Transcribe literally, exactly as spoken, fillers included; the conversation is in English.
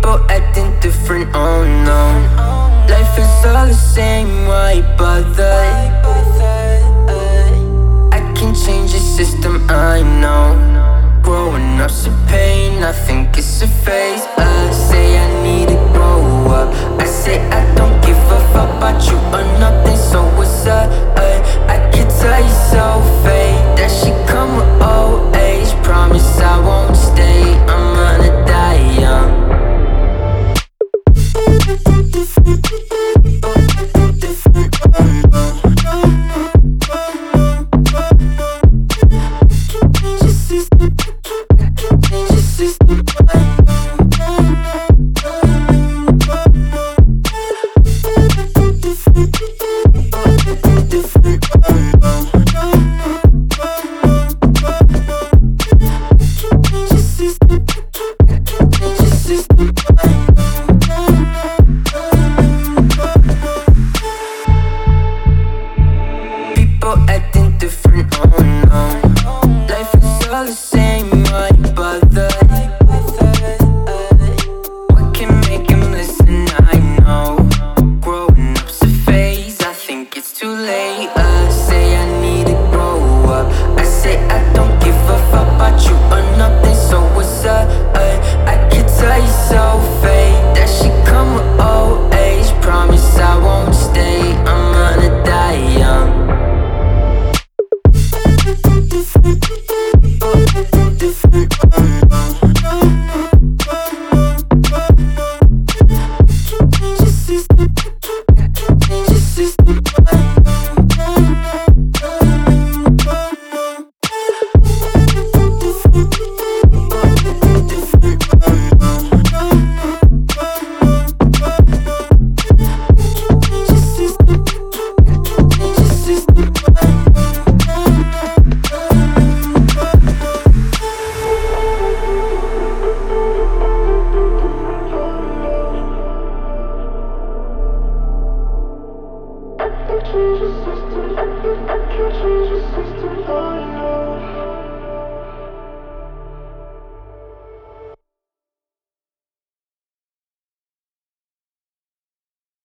people acting different, oh no. Life is all the same, why bother? I can change the system, I know. Growing up's a pain, I think it's a phase. I